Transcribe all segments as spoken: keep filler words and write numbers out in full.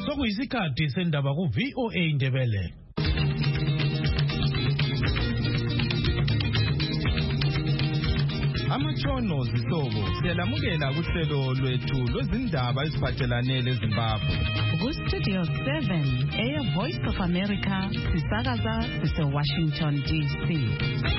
Sokuyisikhathi sendaba ku V O A Ndebele. Amatshono zihlobo siyalamukela kuhlelo lwethu lwezindaba eziphathelane leZimbabwe. Ku Studio seven, Air Voice of America, sisakaza sise Washington D C.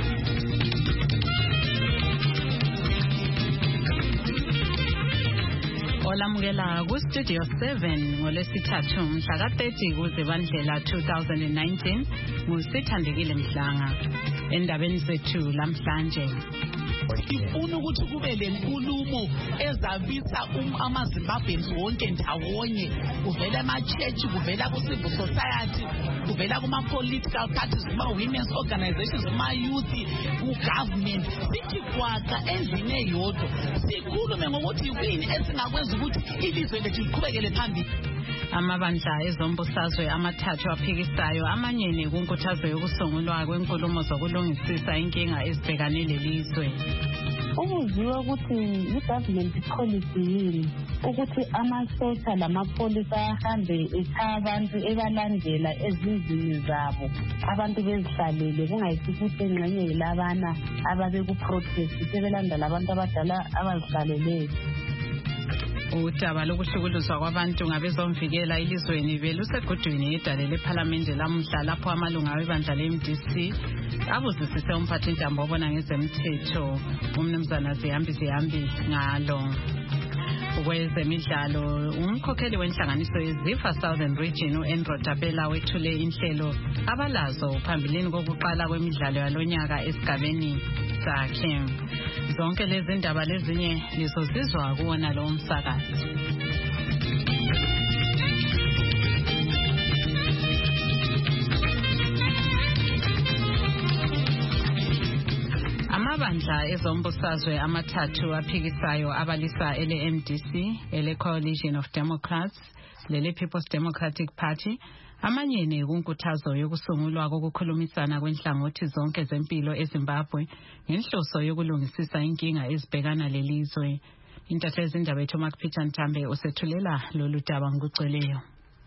Olamukela ku Studio seven ngolesithathu mhla ka thirty kuZibandlela two thousand nineteen nguSithandekile Mhlanga. Endabeni zethu lamhlanje Ifuna ukuthi kube lenkulumo ezabisa um amaZimbabweans wonke ndawonye, kuvela ama-church, kuvela ku-civil society, kuvela kuma-political parties, kuma-women's organizations, kuma-youth, ku-government. Sithi kwakha endlini eyodwa sikhulume ngokuthi yini esingakwenza ukuthi ilizwe lethu liqhubekele phambili. Amabandla ezombusazwe amathathu aphikisayo amanyene kunkuthazo yokusungulwa kwenkulumo zokulungisisa inkinga ezibhekane lelizwe. Ukuziwe ukuthi i-government policy yini ukuthi amasosha lamapholisa ahambe ekhaya abantu ebalandela ezindlini zabo, abantu bezihlalele kungayisi ukuthi engxenye yilabana ababekuprotest sebelandela abantu abadala abazihlaleleyo. Udaba lokuhlukuluzwa kwabantu ngabezomvikela elizweni belusegudwini idale lephalamende lamuhla lapho amalunga ebandla le-M D C abuzisise umphathintambo obona ngezemthetho umnumzana Zihambi Zihambi ngalo. Kwezemidlalo, umkhokheli wenhlanganiso yeZifa Southern Region u-Andrew Tapela wethule inhlelo abalazo phambilini kokuqala kwemidlalo yalonyaka esigabeni sakhe. Zonke lezi ndaba lezinye lizozizwa kuwona lo msakazi. Amabandla ezombusazwe amathathu aphikisayo abalisa ele-M D C, ele-Coalition of Democrats, lele-People's Democratic Party, amanyene kunkuthazo yokusungulwa kokukhulumisana kwenhlangothi zonke zempilo eZimbabwe ngenhloso yokulungisisa inkinga ezibhekana lelizwe. Intatheli zindaba ethu Mark Peter Ntambe usethulela lolu daba ngokuceleyo.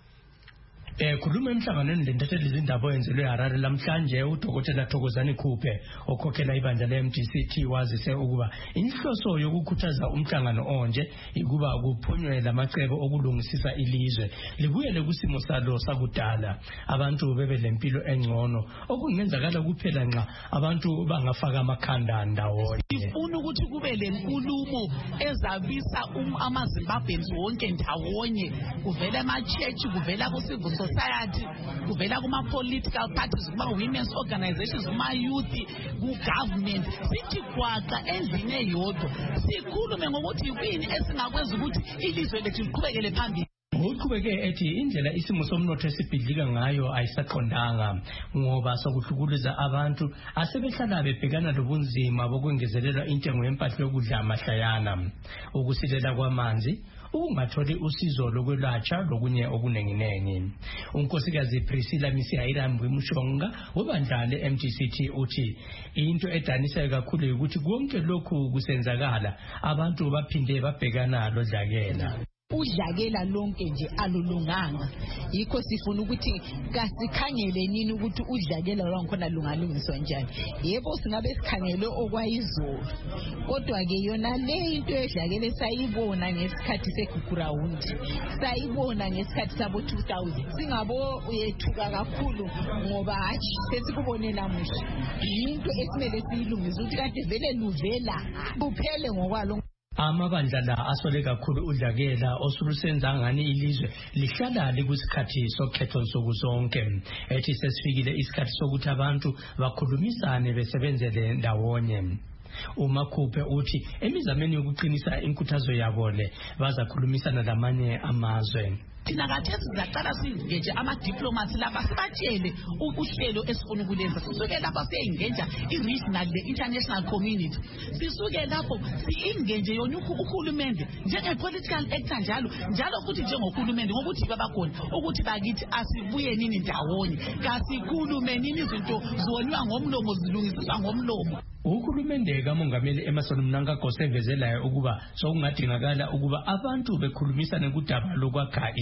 Eh khuluma emhlanganweni lentethe izindaba oyenzelwe Harare lamhlanje uDokotela Thokozani Khuphe okhokhela ibandla le-M D C T wazise ukuba inhloso yokukhuthaza umhlangano onje ikuba kuphunywe lamacebo okulungisisa ilizwe libuyele kusimo salo sakudala, abantu bebe lempilo engcono okungenzakala kuphela nxa abantu bangafaka amakhanda ndawonye. Ifuna ukuthi kube lenkulumo ezabisa um amaZimbabweans wonke ndawonye, kuvela ama-church, kuvela ku-civil society, kuvela kuma-political parties, kuma-women's organizations, kuma-youth, ku-government. Sithi kwakha endlini eyodwa sikhulume ngokuthi yini esingakwenza ukuthi ilizwe lethu liqhubekele phambili. Uqhubeke ethi indlela isimo somnotho esibhidlika ngayo ayisaqondanga ngoba sokuhlukuluza abantu asebehlala bebhekana lobunzima bokwengezelela intengo yempahla yokudla amahlayana, ukusilela kwamanzi, ukungatholi usizo lokwelatsha lokunye okunenginengi. Unkosikazi Priscilla Misihayirambu Mushonga webandla le-M D C T uthi into edanisayo kakhulu ukuthi konke lokhu kusenzakala abantu baphinde babhekana lodlakela. Udlakela lonke nje alulunganga, yikho sifuna ukuthi kasikhangele nini ukuthi udlakela lwankhona lungalungiswa njani. Yebo singabe sikhangele okwayizolo, kodwa ke yona le into edlakele sayibona ngesikhathi segugurawundi, sayibona ngesikhathi sabo two thousand, singabo uyethuka kakhulu ngoba hathi sesikubone namuhla. Into esimele siyilungise ukuthi kade vele luvela kuphele ngokwalo. Amabandla la asole kakhulu udlakela osulusenza ngani ilizwe lihlala likusikhathi sokhetho nsuku zonke. Ethi sesifikile isikhathi sokuthi abantu bakhulumisane besebenzele ndawonye. uMakhuphe uthi emizameni yokuqinisa inkuthazo yabo le bazakhulumisana lamanye amazwe. Thina kathesi sizaqala sizingeje ama-diplomats lapha sibatshele uhlelo esifuna ukulenza. Sisuke lapha siyayingenja i-regional le-international community. Sisuke lapho si-ingenje yona uhulumende njenge-political actor njalo njalo futhi njengohulumende ngokuthi babakhona ukuthi bakithi asibuye nini ndawonye kasikhulume nini izinto zoniwa ngomlomo zilungisiswa ngomlomo. Uhulumende kaMongameli Emmerson Mnangagwa sevezelayo ukuba sokungadingakala ukuba abantu bekhulumisana kudaba lokwakha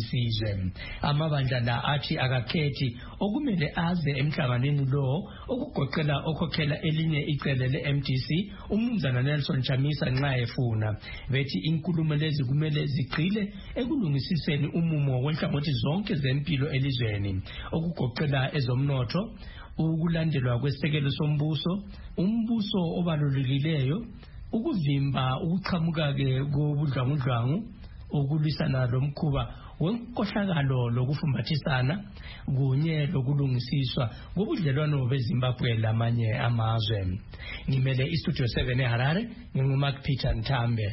isizwe. Amabandla la athi akakhethi okumele aze emhlanganweni lo okugoqela okhokhela elinye icele le-M D C umnumzana Nelson Chamisa nxa efuna. Bethi inkulumo lezi kumele zigxile ekulungisiseni umumo wenhlangothi zonke zempilo elizweni okugoqela ezomnotho, ukulandelwa kwesekelo sombuso, umbuso obalulekileyo, ukuvimba ukuqhamuka ke kobudlwangudlwangu, ukulwisana lomkhuba wenkohlakalo lokufumbathisana kunye lokulungisiswa kobudlelwano beZimbabwe lamanye amazwe. Ngimele iStudio seven eHarare, nginguMark Peter Nthambe.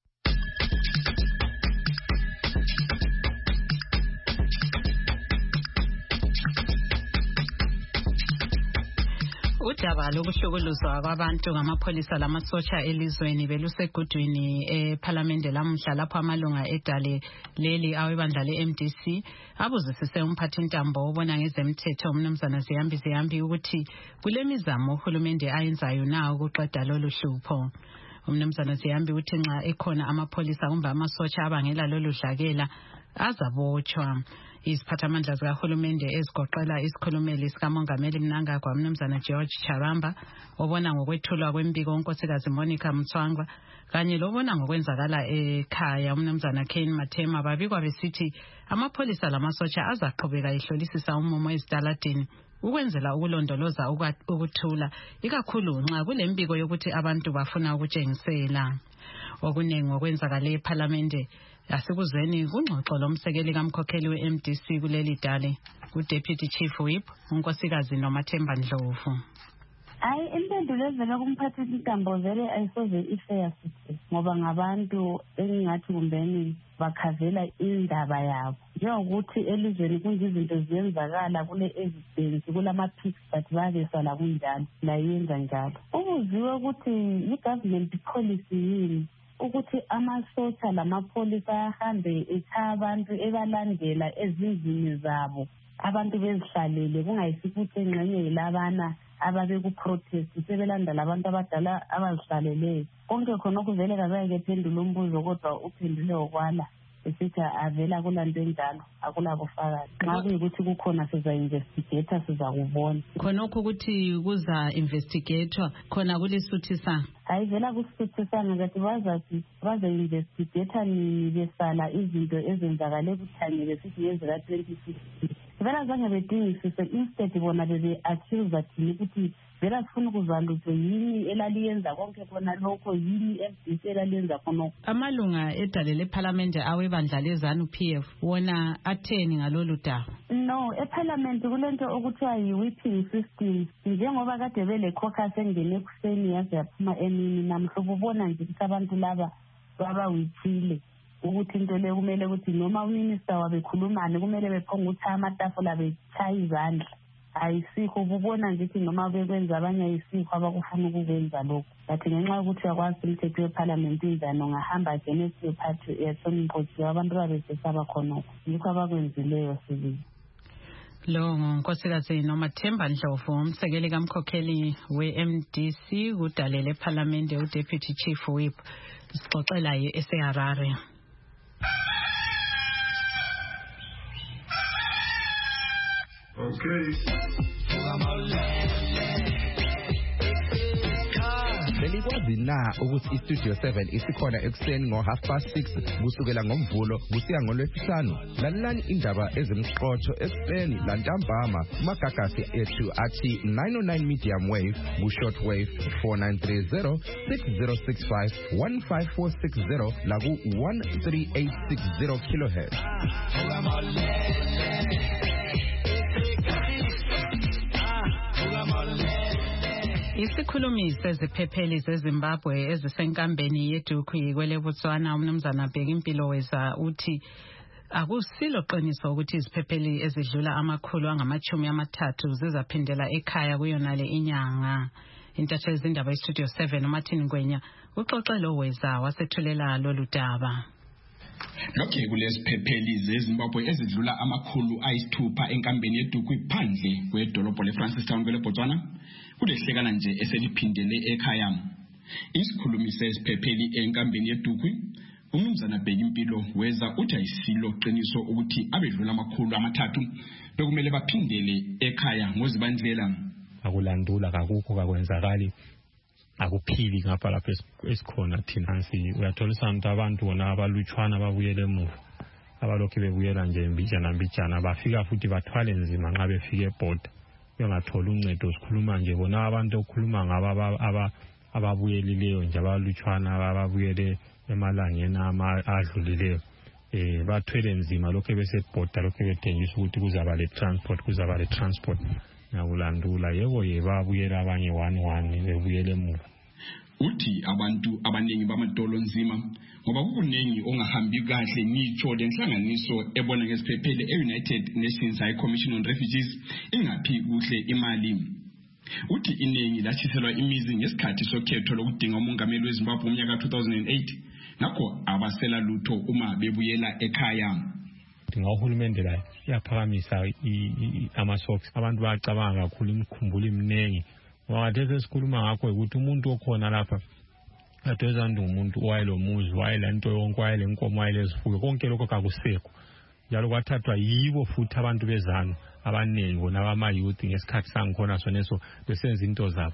Udaba lokuhlukuluzwa kwabantu ngamapholisa lamasotsha elizweni belusegudwini ePhalamende lamuhla lapho amalunga edale leli awebandla le-M D C abuzisise umphathintambo obona ngezemthetho umnumzana Ziyambi Ziyambi ukuthi kulemizamo uhulumende ayenzayo na ukuqeda lolu hlupho. Umnumzana Ziyambi uthi nxa ekhona amapholisa kumbe amasotsha abangela lolu dlakela azabotshwa. Iziphathamandla zikahulumende ezigoqela isikhulumeli sikamongameli Mnangagwa umnumzana George Charamba obona ngokwethulwa kwembiko unkosikazi Monica Mtswangwa kanye lobona ngokwenzakala ekhaya umnumzana Kane Mathema babikwa besithi amapholisa lamasotsha azaqhubeka ihlolisisa umumo ezitaladini ukwenzela ukulondoloza ukuthula ikakhulu nxa kulembiko yokuthi abantu bafuna ukutshengisela. Okunengi ngokwenzakala ePhalamende asikuzweni kungxoxo lomsekeli kamkhokheli we-M D C kuleli dale uDeputy Chief Whip unkosikazi Nomathemba Ndlovu. Hayi impendulo evela kumphathintambo vele ayisoze ifair sithi ngoba ngabantu engingathi kumbeni bakhavela indaba yabo njengokuthi elizweni kungizinto ziyenzakala kule evidence kulama-pics but babesala kunjalo la yenza njalo. Ukuziwe ukuthi i-government policy yini ukuthi amasotsha lamapholisa ahambe etha abantu ebalandela ezindlini zabo abantu bezihlalele kungayisikuthi engxenye yilabana ababe ku-protest sebelandela abantu abadala abazihlaleleyo. Konke khona okuvele kazayike phendula umbuzo kodwa uphendule okwala esithi avela kulanto enjalo akulabufakazi. Nxa kuyikuthi kukhona siza-investigator sizakubona. Khonokho ukuthi kuza-investigator khona kulisuthisa? Hayi vela kusithisana kathi bazathi baza-investigator ni besala izinto ezenzakale kuthanye besithi ngezika-twenty sixteen. Vela zange bedingisise instead bona bebe-accuse thini ukuthi vela sifuna ukuzwa lutho yini elaliyenza konke khona lokho yini i-M D C elaliyenza khonokho. Amalunga edale lePhalamende awebandla lezanu P F wona atheni ngalolu daba? No, ePhalamende kulento okuthiwa yi-whipping system njengoba kade bele caucus engene ekuseni yaze yaphuma emini namhlobo ubona nje ukuthi abantu laba babawithile ukuthi into le kumele ukuthi noma uminister wabekhulumane kumele bephonga ukuthi amatafula bechaya izandla. Ayisikho ubona nje ukuthi noma bekwenza abanye ayisikho abakufuna ukukwenza lokho. Bathi ngenxa yokuthi uyakwazi umthetho wePhalamende injani ungahamba Genesis yophathi yasomqothiwa abantu babesesaba khonokho. Yikho abakwenzileyo sibili. Lo ngunkosikazi Nomathemba Ndlovu umsekeli kamkhokheli we-M D C kudale lePhalamende uDeputy Chief Whip sixoxela eSeharare. Okay. Belikwazi na ukuthi iStudio seven isikhona ekuseni ngo half past six kusukela ngomvulo kusiya ngolwesihlanu. Lalelani indaba ezimqotho ekuseni lantambama kumagagasi ethu athi nine oh nine medium wave ku-short wave four nine three zero six zero six five one five four six zero la ku one three eight six zero kilohertz. Isikhulumi seziphepheli zeZimbabwe ezisenkambeni yeDukwi kwele Botswana umnumzana Bhekimpilo Weza uthi akusilo qiniso ukuthi iziphepheli ezidlula amakhulu angamachumi amathathu zizaphindela ekhaya kuyonale inyanga. Intatheli zindaba iStudio seven uMartin Ngwenya uxoxelo Weza wasethulela lolu daba. Lokho kulesiphepheli zeZimbabwe ezidlula amakhulu ayisithupha enkambeni yeDukwi phandle kwedolobho leFrancistown kwele Botswana kulehlekana nje eseliphindele ekhaya. Isikhulumi sesiphepheli enkambeni yeDukwi Umnumzana Bheki Mpilo weza uthi ayisilo qiniso ukuthi abedlula amakhulu amathathu bekumele baphindele ekhaya ngozibandlela. Akulandula kakukho kakwenzakali akuphili ngapha lapha esikhona thina si uyathola ukuthi abantu bona abalutshwana babuyele emuva abalokhu bebuyela nje mbijana mbijana bafika futhi bathwale nzima nxa befika eBhoda bengathola uncedo. Sikhuluma nje bona abantu okukhuluma ngaba ababuyelileyo nje abalutshwana ababuyele emalangeni adlulileyo eh bathwele nzima lokho beseBhoda lokho bethenjiswa ukuthi kuzaba le transport kuzaba le transport nakulandula yebo yebabuyela abanye one one bebuyele emuva. Uthi abantu abaningi bamadolo nzima ngoba kukuningi ongahambi kahle ngitsho lenhlanganiso ebona ngesiphephele eUnited Nations High Commission on Refugees ingaphi kuhle imali. Uthi iningi lathiselwa imizi ngesikhathi sokhetho lokudinga umongameli weZimbabwe ngomnyaka two thousand eight nakho abasela lutho uma bebuyela ekhaya. Ngahulumende la yaphakamisa amasocks abantu bayacabanga kakhulu imkhumbulo iminengi wakathe sikhuluma ngakho ukuthi umuntu okhona lapha atheza ndu umuntu wayelo muzi wayela into yonke wayele inkomo wayele zifuyo konke lokho kakusekho njalo kwathathwa yibo futhi abantu bezana abaningi bona abama youth ngesikhathi sangikhona soneso besenza into zabo.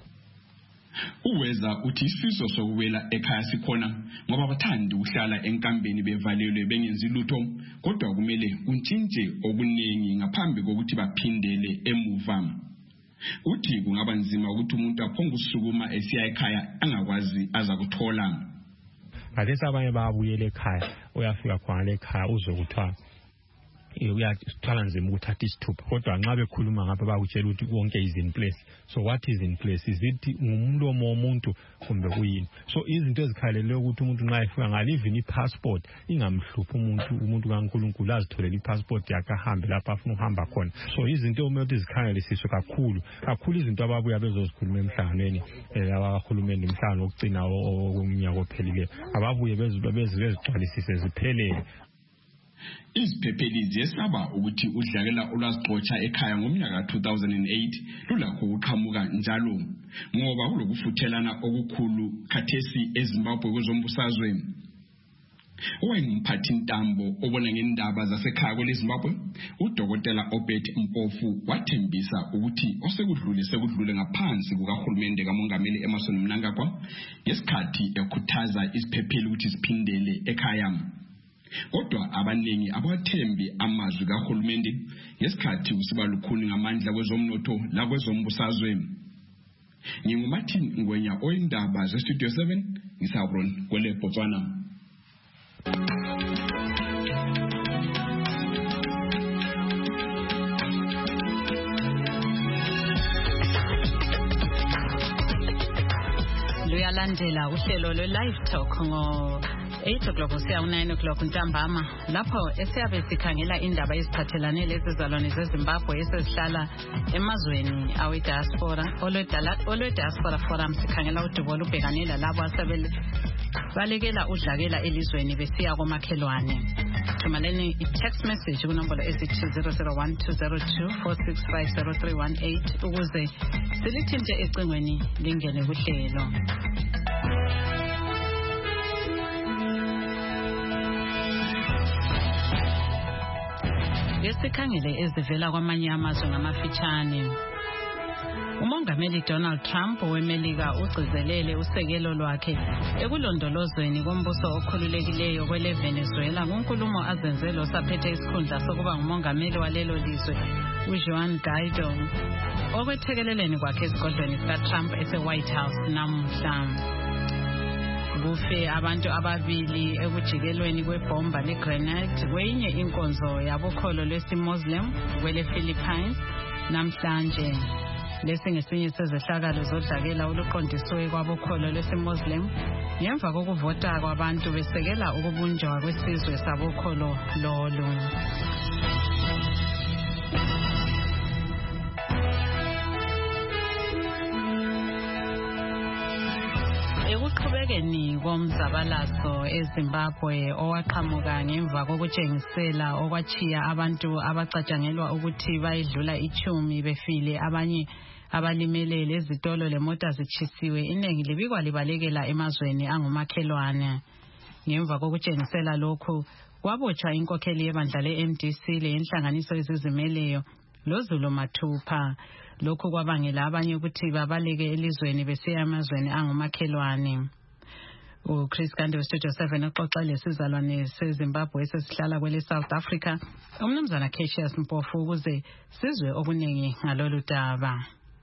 Uweza uthi isifiso sokuwela ekhaya sikhona ngoba bathandi ukuhlala enkambeni bevalelwe bengenzi lutho kodwa kumele kuntshintshe okuningi ngaphambi kokuthi baphindele emuva. Uthi kungaba nzima ukuthi umuntu aphonga usukuma esiya ekhaya angakwazi aza kuthola. Ake sabanye babuyele ekhaya uyafika khona ekhaya uzokuthiwa uyathwala nzima ukuthatha isithupha kodwa nxa bekhuluma ngapha bakutshela ukuthi konke is in place. So what is in place is it ngumlomo womuntu kumbe kuyini. So izinto ezikhalele ukuthi umuntu nxa efika ngalive ni passport ingamhluphi umuntu umuntu kaNkulunkulu azitholele ipassport yakhe ahambe lapha afuna uhamba khona. So izinto okumele zikhangelisiswe kakhulu kakhulu izinto ababuya bezozikhuluma emhlanganweni abahulumeni emhlangano okugcina omnyaka ophelile ababuye bezigcwalisise ziphelele. Iziphepheli ziyesaba ukuthi udlakela olwasixotsha ekhaya ngomnyaka two thousand eight lulakho uqhamuka njalo ngoba kulokufuthelana okukhulu khathesi eZimbabwe kwezombusazwe. Owayengumphathi ntambo obona ngendaba zasekhaya kweleZimbabwe uDokotela Obed Mpofu wathembisa ukuthi osekudlule sekudlule ngaphansi kukahulumende kamongameli Emmerson Mnangagwa ngesikhathi ekhuthaza iziphepheli ukuthi ziphindele ekhaya. Kodwa abaningi abathembi amazwi kahulumende ngesikhathi kusiba lukhuni ngamandla kwezomnotho la kwezombusazwe. NginguMartin Ngwenya oyindaba zeStudio seven ngisabron kwele Botswana. Luyalandela uhlelo lwe-Live Talk ngo eight o'clock usiya nine o'clock ntambama lapho esiyabe sikhangela indaba eziphathelane lezizalwane zeZimbabwe esezihlala emazweni awe-diaspora olwe-diaspora forum. Sikhangela udubo olubhekanela labo asebele balekela udlakela elizweni besiya komakhelwane. Thumaleni i-text message kunombolo ezithi zero zero one two zero two four six five zero three one eight ukuze silithinte ecingweni lingene kuhlelo. Ngesikhangele ezivela kwamanye amazwe ngamafitshane. Umongameli Donald Trump weMelika ugcizelele usekelo lwakhe ekulondolozweni kombuso okhululekileyo kwele Venezuela kunkulumo azenze lo saphethe isikhundla sokuba ngumongameli walelo lizwe uJuan Guaido okwethekeleleni kwakhe esigodlweni sikaTrump ese-White House namuhla. Kufe abantu ababili ekujikelweni kwebomba legrenade kwenye inkonzo yabokholo lwesimuslim kwele Philippines namhlanje. Lesi ngesinye sezehlakalo zodlakela oluqondiswe kwabokholo lwesimuslim ngemva kokuvota kwabantu besekela ukubunjwa kwesizwe sabokholo lolu. Ekuqhubekeni komzabalazo eZimbabwe owaqhamuka ngemva kokutshengisela okwachiya abantu abacatshangelwa ukuthi bayidlula ichumi befile abanye abalimele lezitolo lemota zitshisiwe iningi libikwa libalekela emazweni angumakhelwane. Ngemva kokutshengisela lokhu kwabotshwa inkokheli yebandla le-M D C lenhlanganiso ezizimeleyo loZulu Mathupha. Lokhu kwabangela abanye ukuthi babaleke elizweni besiya emazweni angumakhelwane. uChris Gande weStudio seven oxoxa lesizalwane seZimbabwe esesihlala kwele South Africa, umnumzana Cassius Mpofu, ukuze sizwe okuningi ngalolu daba.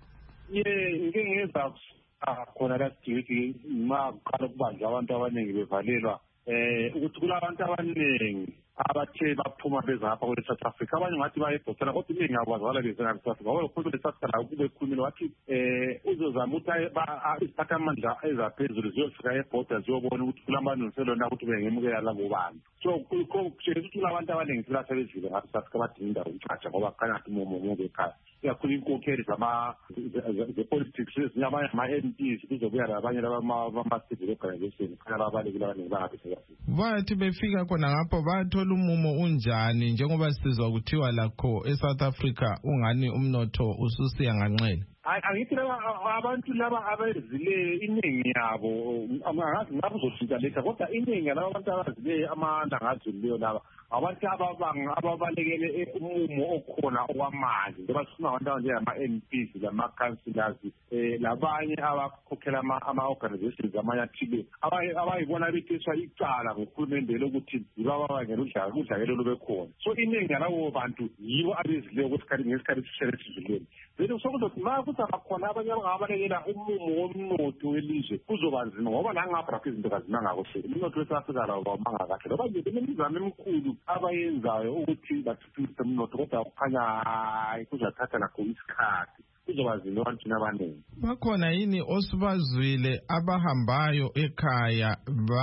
Ye ngeke ngeza khona la sithi maqala kubanjwa abantu abaningi bevalelwa eh ukuthi kulabantu abaningi abathe baphuma beza lapha kwe South Africa, abanye ngathi bayebhotela kodwa iningi ngabazwala bese ngathi South Africa ngoba ukhulu leSouth Africa la kube khulumile wathi eh uzozama ukuthi isiphatha amandla ezaphezulu ziyofika ebhoda ziyobona ukuthi kulamalungiselo na ukuthi bengemukela la ngobantu. So kukho ukuthi labantu abaningi silasebenzile ngathi South Africa badinga ukuchacha ngoba khanya ukuthi umuntu umuntu ekhaya yakhulu inkokheli zama the politics ezinyamanye ama-M Ps kuzobuya labanye labama-civil organization khanya labalekile abaningi bangabe bathi befika khona ngapho bathola umumo unjani njengoba sizwa kuthiwa lakho eSouth Africa ungani umnotho ususiya nganxele? Angithi laba abantu laba abezile iningi yabo angazi ngabe uzoshintsha letha kodwa iningi laba abantu abazile amandla ngazileyo laba abantu ababanga ababalekele umumo okhona okwamanje ngoba sifuna abantu abanjengama-M Ps lama-councillors eh labanye abakhokhela ama-organizations amanyathile abayibona bethiswa icala ngohulumende lokuthi yibababangela udlakelo lube khona. So iningi yalabo bantu yibo abezileyo kwesikhathi ngesikhathi sisele sizilweni vele sokuzothi ma kusabakhona abanye abangabalekela umumo womnotho welizwe kuzoba nzima ngoba nangapha izinto kazimanga kahle umnotho wesouth Africa lawo bawumanga kahle ngoba nje imizamo emikhulu abayenzayo ukuthi bathuthukise umnotho kodwa kukhanya kuzathatha nakho isikhathi kuzoba nzima ebantwini abaningi. Bakhona yini osibazwile abahambayo ekhaya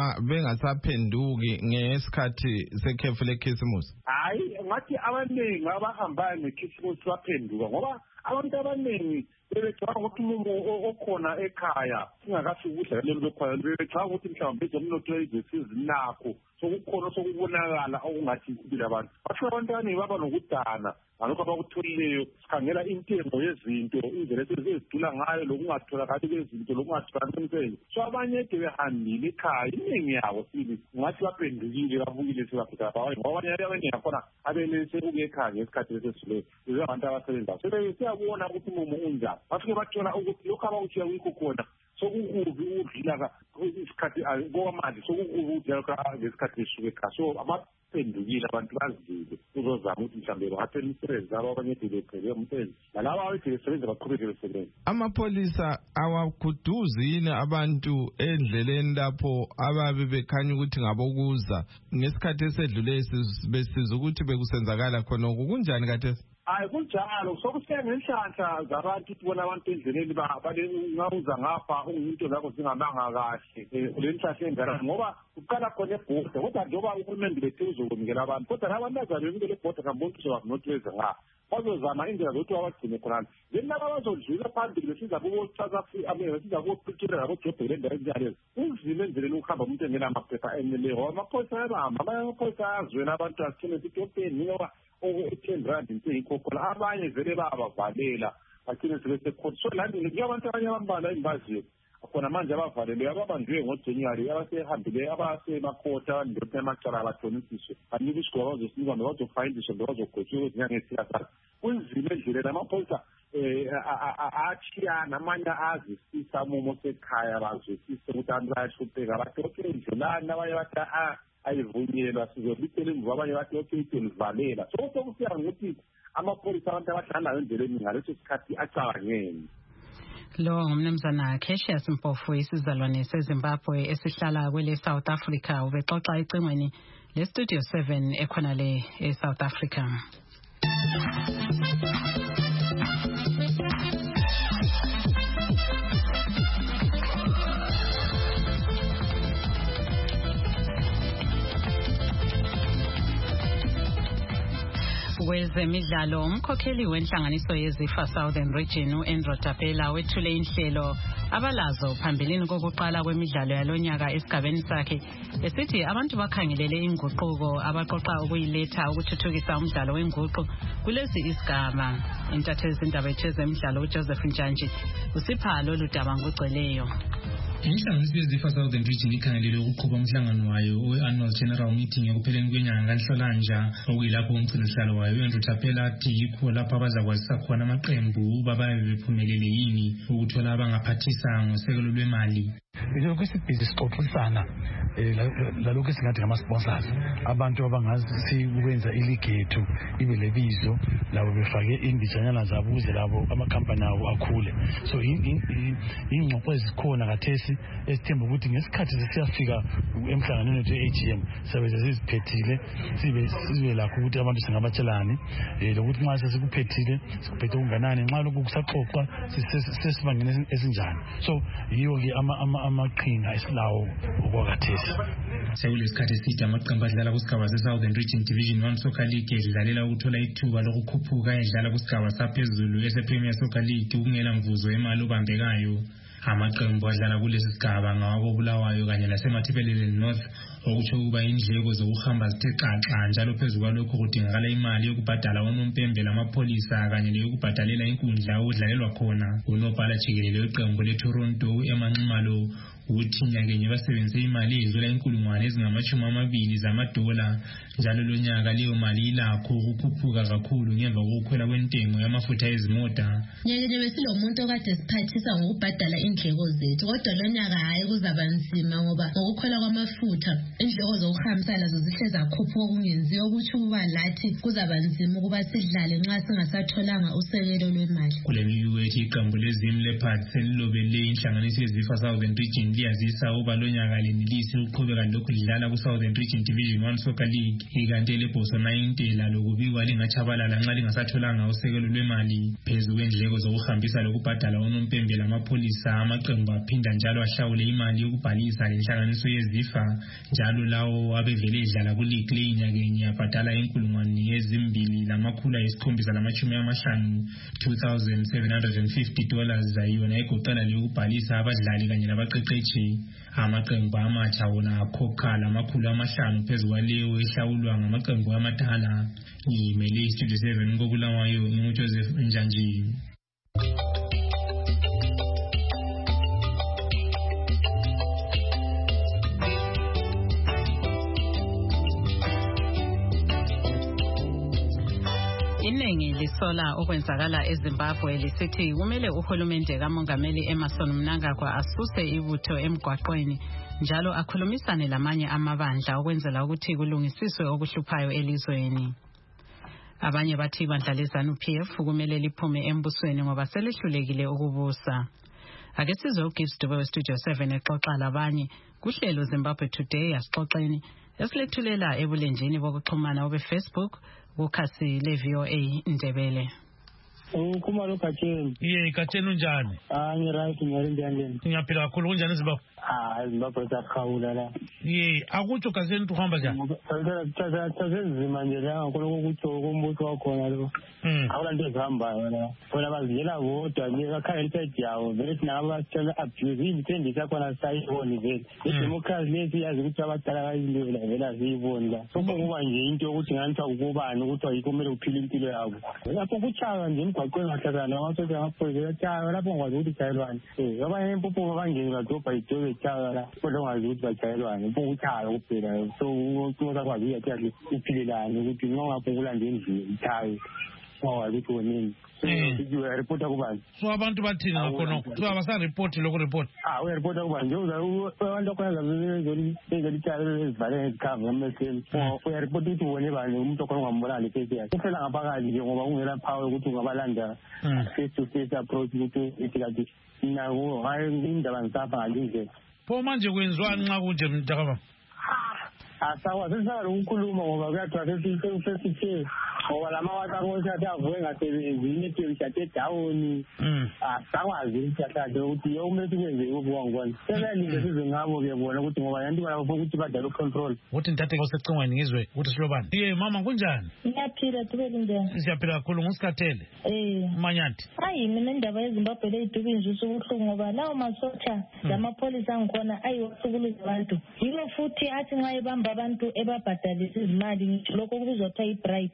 bengasaphenduki ngesikhathi sekhefu lekhisimusi? Hayi ngathi abaningi abahambayo ngekhisimusi baphenduka ngoba abantu abaningi bebecabanga ukuthi umuntu okhona ekhaya singakafiki udlakelo bekhona bebecabanga ukuthi mhlawumbe ezomnotho ezesinakho sokukhona sokubonakala okungathi impilo abantu. Bafika abantu abaningi baba nokudana ngalokho abakutholileyo sikhangela intengo yezinto indlela ezidula ngayo lokungatholakali kwezinto lokungatholakali kwempenyo. So abanye ede behambile ekhaya iningi yabo sili ngathi baphendukile babukile sebafika abanye ngoba abanye abaningi yakhona abelese ukuya ekhaya ngesikhathi lesesidlule abantu abasebenzayo sebesiyabona ukuthi umumo unjani bafike bathola ukuthi lokhu abakuthiya kuyikho khona sokukubi ukudlula isikhathi kwamanje sokukubi ukudlala ngesikhathi esuke ekhaya. So abaphendukile abantu bazile uzozama ukuthi mhlawumbe bangathela imisebenzi abo abanye beqhele umsebenzi nalaba abathi besebenza baqhubeke besebenza. Amapholisa awakuduzi yini abantu endleleni lapho ababe bekhanya ukuthi ngabokuza ngesikhathi esedlule besizwa ukuthi bekusenzakala khona kunjani kathesi? Hayi kunjalo sokusiya ngenhlanhla zabantu tibona abantu endleleni ngawuza ngapha into zakho zingamanga kahle le nhlahla engara ngoba uqala khona ebhoda kodwa njengoba uhulumende bethe uzokunikela abantu kodwa labantu azabe bekele ebhoda kambonke sobakunotweza nga bazozama indlela zokuthi wabagcine khonana then laba bazodlula phambili besiza kubo-South Africa besiza kubo-Pretoria nabo-Joburg endaweni enjalo kunzima endleleni ukuhamba umuntu engela amaphepha eneleyo ngoba amaphoyisa ayabamba abanye amaphoyisa ayazwela abantu asithene sitopeni ngoba o-ten rand into yikhokhona abanye vele bayabavalela bagcine sebesekhona. So lani kuyabantu abanye abambalwa engibaziyo khona manje abavaleleyo ababanjwe ngoJanuary abasehambile abasemakhotha abandoda emacala abathonisiswe banika isigqoko bazosinikwa bazofayindiswa bazogotshwa ezinyanga eziyathathu. Kunzima endleleni amaphoyisa athiyana amanye azisisa umumo sekhaya bazwisise ukuthi abantu bayahlupheka bathi okay ndlulani abanye bathi ayivunyelwa sizobisela emva abanye bathi okay itholivalela. So sokusiya ngokuthi amapholisa abantu abahlala endleleni ngaleso sikhathi acabangeni. Lo ngumnumzana Cassius Mpofu isizalwane seZimbabwe esihlala kwele South Africa ubexoxa ecingweni le Studio seven ekhona le eSouth Africa. Kwezemidlalo umkhokheli wenhlanganiso yeZIFA Southern Region uAndrew Tapela wethule inhlelo abalazo phambilini kokuqala kwemidlalo yalonyaka esigabeni sakhe esithi abantu bakhangelele inguquko abaqoqa ukuyiletha ukuthuthukisa umdlalo wenguqu kulezi isigaba. Intatheli zindaba ezemidlalo uJoseph Njanji usipha lolu daba ngoceleyo. Inhlanganiso yeZIFA Southern Region ikhangelele ukuqhuba umhlangano wayo we-annual general meeting ekupheleni kwenyanga kaNhlolanja, okuyilapho umgcinisihlalo wayo Andrew Chapela athi yikho lapho abazakwazisa khona amaqembu bababe bephumelele yini ukuthola abangaphathisa ngosekelo lwemali. Lokhu sibhizi sixoxisana lalokhu esingathi ngama-sponsors, abantu abangazi ukwenza iligi yethu ibe lebizo labo befake imbijanyana zabo ukuze labo amakhampani abo akhule. So ingxoxo ezikhona kathesi esithemba ukuthi ngesikhathi sesiyafika emhlanganweni wethu e-A G M sibe siziphethile sibe sibe lakho ukuthi abantu singabatshelani lokuthi nxa sesikuphethile sikuphethe kunganani nxa lokhu kusaxoxwa sesibangene esinjani. So yiyo-ke amaqhinga esilawo okwakathesi. Sekulesikhathi eside amaqembu adlala kusigaba se-Southern Region Division one Soccer League edlalela ukuthola ithuba lokukhuphuka edlala kusigaba saphezulu ese-Premier Soccer League ukungela mvuzo emali obambekayo. Amaqembu adlala kulesi sigaba ngawabo Bulawayo kanye laseMathipelele North, okutsho ukuba indleko zokuhamba zithe xaxa, njalo phezu kwalokho kudingakala imali yokubhadala onompembe lamapholisa kanye leyokubhadalela inkundla okudlalelwa khona. Unobhala jikelele weqembu leToronto emanximalo uthi nyakenye basebenzise imali edlula inkulungwane ezingamashumi amabili zamadola, njalo lo nyaka leyo mali ilakho ukukhuphuka kakhulu ngemva kokukhwela kwentengo yamafutha ezimota. Nyakenye besilomuntu okade siphathisa ngokubhadala indleko zethu, kodwa lo nyaka hayi kuzaba nzima ngoba ngokukhwela kwamafutha indleko zokuhambisa lazo zihle zakhuphuka okungenziwa, ukuthi ukuba lathi kuzaba nzima ukuba sidlale nxa singasatholanga usekelo lwemali. Kule miyuwethi iqembu leZim Leopards selilobele inhlanganiso yeZIFA Southern Region liyazisa uba lo nyaka lenelisi ukuqhubeka lokhu lidlala ku-Southern Region Division one Soccer League, ikanti elebhoso nayintela lokubikwa lingatshabalala nxa lingasatholanga usekelo lwemali. Phezu kwendleko zokuhambisa lokubhadala onompembe lamapholisa, amaqembu aphinda njalo ahlawule imali yokubhalisa lenhlanganiso yeZIFA, njalo lawo abevele edlala kuleague leyinyakenye abhadala inkulungwane ezimbili lamakhulu ayisikhombisa lamashumi amahlanu two thousand seven hundred fifty dollars zayona egoqela leyokubhalisa abadlali kanye labaqeqeshi. Amaqembu amatsha wona akhokha lamakhulu amahlanu phezu kwaleyo ehlawulwa ngamaqembu amadala. Ngimele iStudio seven koBulawayo, nginguJoseph Njanji. Iningi lisola okwenzakala eZimbabwe lisithi kumele uhulumende kaMongameli Emmerson Mnangagwa asuse ibutho emgwaqweni njalo akhulumisane lamanye amabandla ukwenzela ukuthi kulungisiswe okuhluphayo elizweni. Abanye bathi ibandla leZANU-P F kumele liphume embusweni ngoba selihlulekile ukubusa. Ake sizwe uGibbs Dube weStudio seven exoxa labanye kuhlelo Zimbabwe Today asixoxeni esilethulela ebulenjini bokuxhumana obeFacebook kukhasi le-V O A Ndebele. Ukhumalo Katsheni. Ye Katsheni unjani? Ah ngiright ngiyarindiyangeni. Ngiyaphila kakhulu kunjani Zimbabwe? Ah Zimbabwe sakhawula la. Ye akutsho Katsheni tuhamba njani? Thatha thatha nzima nje la ngakho ukuthi umbuso wakhona lo. Awula nto ezihambayo la. Bona baziyela bodwa nje bakhangela iside yawo vele sinaba sithola abuse indithembisa khona sayiboni vele. Idemocracy lesi yazi ukuthi abadala bayindlela vele aziyiboni la. Sokuba nje into yokuthi ngani ukubani ukuthi ayikho kumele uphile impilo yabo. Lapho kuchaka nje emgwaqweni ngahlakana amasotsha amaphoyisa yachaka lapho ngwazi ukuthi chayelwane. Eh abanye impupu bangeni badobha idobe chaka la. Kodwa ngwazi ukuthi bachayelwane. Impupu uchaka kuphela. So umuntu akwazi ukuthi uphilelane ukuthi ngapho kulanda endlini chaye. Ngawazi ukuthi wonini. Uyaripota kubani? So abantu bathini ngakho so abasareport lokho report? Ah uyaripota kubani nje abantu okwenza ngezolithalo ezivale ezikhava ngameseli. Uyaripota ukuthi wone bani umuntu okhona ungambonani face yakhe. Kuphela ngaphakathi nje ngoba kungela power ukuthi ungabalanda face to face approach ukuthi ithi nawo hayi indaba ngisapha nje. Pho manje kwenziwani nxa kunje mntakaba? Asawa sisala ukukhuluma ngoba kuyathiwa sesithe ngoba lama WhatsApp othi avuke ngasebenzi inetwork ishathe down. Asakwazi ukuthi ahlale ukuthi yomele sikwenze ukuvuka ngibona. Sebalinde size ngabo kuyabona ukuthi ngoba yanti bayafuna ukuthi badala control. Uthi ntathe kwasecingweni ngizwe ukuthi silobani. Ye mama kunjani? Ngiyaphila Dube linjani? Siyaphila kakhulu nguSikathele. Eh. Manyathi. Hayi mina indaba yeZimbabwe leyiDube nje usubuhlungu ngoba lawo masotsha lamapholisa ngikhona ayiwasukuluza abantu. Yilo futhi athi nxa ebamba abantu ebabhadalisa izimali ngitsho lokho kuzotha ibribe.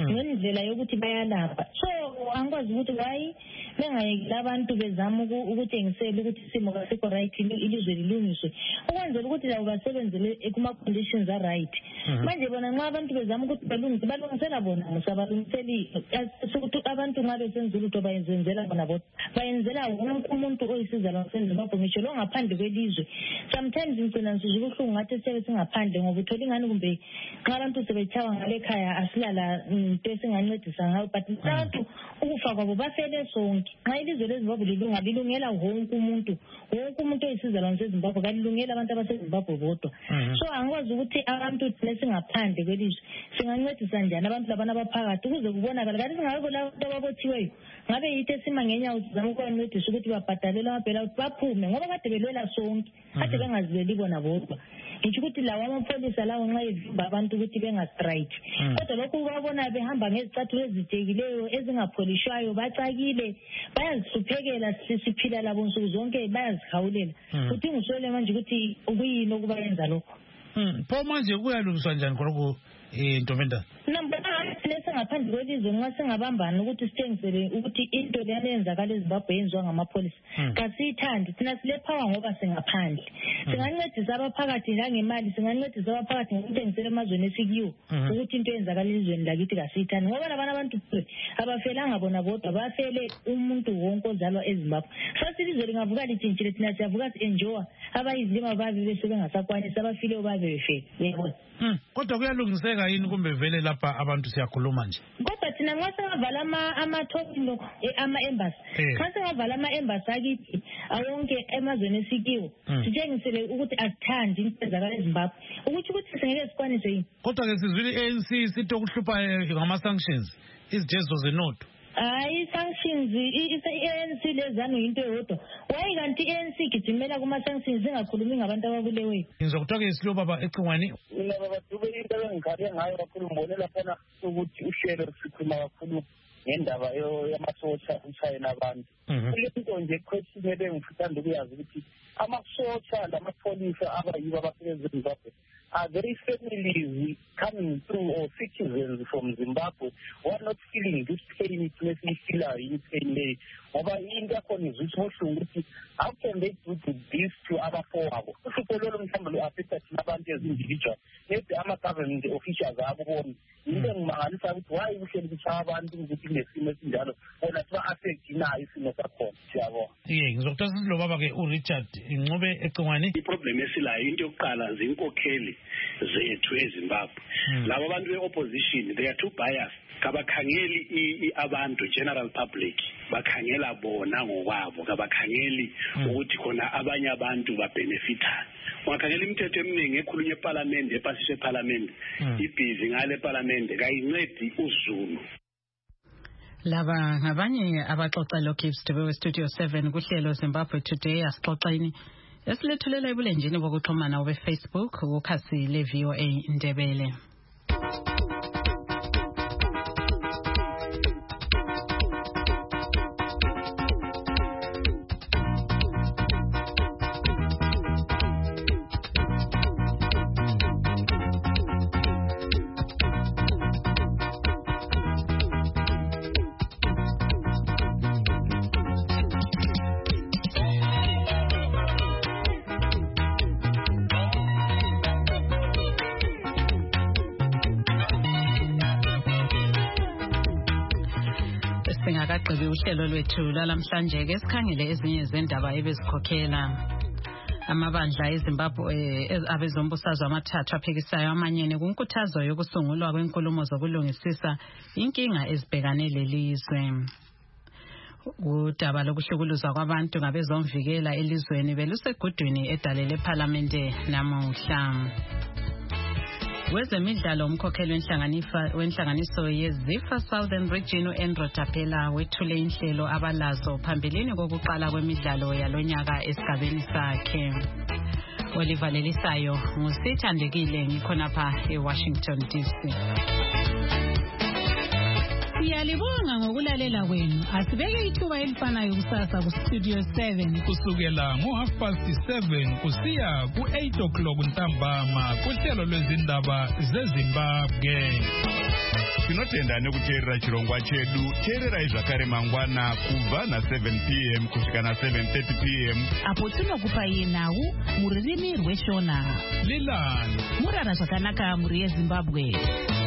ngendlela yokuthi bayalapha. So angikwazi ukuthi hayi bengayekela abantu bezama ukuthengisela ukuthi isimo kasikho right ilizwe lilungiswe ukwenzela ukuthi labo basebenzele kuma conditions are right. Manje bona nxa abantu bezama ukuthi balungise balungisela bona musabalungiseli ukuthi abantu ngabe senza ulutho bayenzela bona bodwa bayenzela wonke umuntu oyisizalo senzimbabwe ngisho lo ngaphandle kwelizwe. Sometimes ngicina ngisizwe ubuhlungu ngathi sibe singaphandle ngoba uthola ingane kumbe xa abantu sebechawa ngale khaya asilala into esingancedisa ngayo but abantu ukufa kwabo bafele sonke nxa ilizwe leZimbabwe lilunga lilungela wonke umuntu wonke umuntu oyisizalo seZimbabwe kalilungela abantu abaseZimbabwe bodwa. So angikwazi ukuthi abantu thina singaphandle kwelizwe singancedisa njani abantu labana abaphakathi ukuze kubonakala kanti singabe labantu ababothiweyo ngabe yithe sima ngenyawo sizama ukwancedisa ukuthi babhadalele amabhela baphume ngoba kade belwela sonke kade bengazileli bona bodwa. Ngisho ukuthi lawo amapholisa lawo nxa evimba abantu ukuthi bengastrike kodwa lokhu babona behamba ngezicathulo ezitekileyo ezingapholishwayo bacakile bayazihluphekela sisiphila labo nsuku zonke bayazihawulela futhi ngisole manje ukuthi ukuyini okubayenza lokho. Pho manje kuyalungiswa njani khonokho Ntombendana? Number one lesingaphandle kwelizwe nxa singabambana ukuthi sithengisele ukuthi into leyana yenzakala eZimbabwe yenziwa ngamapholisa kasiyithandi thina sile power ngoba singaphandle singancedisa abaphakathi ngemali singancedisa abaphakathi ngokuthengisela emazweni esikiwo ukuthi into yenzakala elizweni lakithi kasiyithandi ngoba labana abantu abafelanga bona bodwa bafele umuntu wonke ozalwa eZimbabwe. Sathi ilizwe lingavuka lithintshile thina siyavuka si-enjoy abayizilima babe bese bengasakwanisi abafileyo babe befele yebo. Kodwa kuyalungiseka yini kumbe vele lapha abantu siyakhuluma nje? Kodwa thina nxa singavala ama-token ama-embassy nxa singavala ama-embassy akithi awonke emazweni esikiwo sitshengisele ukuthi asithandi into ezakala eZimbabwe ukuthi ukuthi singeke sikwanise yini. Kodwa-ke sizwile i-A N C sithi okuhluphayo ngama-sanctions izijezo zenotho. Hayi sanctions i-A N C lezano into eyodwa wayi kanti i-A N C gijimela kuma-sanctions zingakhulumi ngabantu ababuleweyo. Ngizokuthoka isilo baba ecingwane. Mina baba Dube into engikhale ngayo kakhulu ngibone laphana ukuthi uhlelo sikhuluma kakhulu ngendaba yamasosha ushayela abantu. Kulento nje question ebengifunda ukuyazi ukuthi amasosha lamapholisa abayibo abafike eZimbabwe are very families coming through or citizens from Zimbabwe who are not feeling this pain place we feel are in pain there. Ngoba into yakhona izwisa ubuhlungu ukuthi how can they do this to abafowabo? Uhlupho lolo mhlawumbe lu-affecta thina abantu as individual maybe ama-government officials abo bona into engimangalisa ukuthi why kuhleli kushaya abantu ukuthi kunesimo esinjalo bona siba-affecti nayo isimo sakhona siyabona. Ye ngizokuthosa isilo baba-ke uRichard Ncube ecingwane. Iproblem esilayo into yokuqala zinkokheli zethu eZimbabwe labo abantu be-opposition they are too biased kabakhangeli abantu general public bakhangela bona ngokwabo kabakhangeli ukuthi khona abanye abantu babenefitana. Ungakhangela imithetho eminingi ekhulunywa eParliament epasishe eParliament ibhizi ngale eParliament kayincedi uZulu. Laba ngabanye abaxoxa loKips Dube we-Studio seven kuhlelo Zimbabwe Today asixoxeni esilethulela ebulenjini bokuxhumana obe-Facebook ukhasi le-V O A Ndebele. Singakagqibi uhlelo lwethu lalamhlanje ke sikhangele ezinye zendaba ebezikhokhela amabandla eZimbabwe abezombusazwe amathathu aphikisayo amanyene kunkuthazo yokusungulwa kwenkulumo zokulungisisa inkinga ezibhekane lelizwe. Udaba lokuhlukuluzwa kwabantu ngabezomvikela elizweni belusegudwini edalele eParliamente namuhla. Wezemidlalo umkhokheli wenhlanganiso yeZIFA Southern Region uAndrew Tapela wethule inhlelo abalazo phambilini kokuqala kwemidlalo yalonyaka esigabeni sakhe. Oliver Lelisayo ngusithandekile ngikhonapha eWashington D C. Siyalibonga ngokulalela kwenu. Asibeke ithuba elifanayo kusasa ku Studio seven. Kusukela ngo half past seven kusiya ku eight o'clock ntambama kuhlelo lwezindaba zeZimbabwe. Tinotenda nekuteerera chirongwa chedu. Teererai zvakare mangwana kubva na seven p m kusvika na seven thirty p m apo tinokupai nhau mururimi rweshona. Lilani murara zvakanaka muri yeZimbabwe.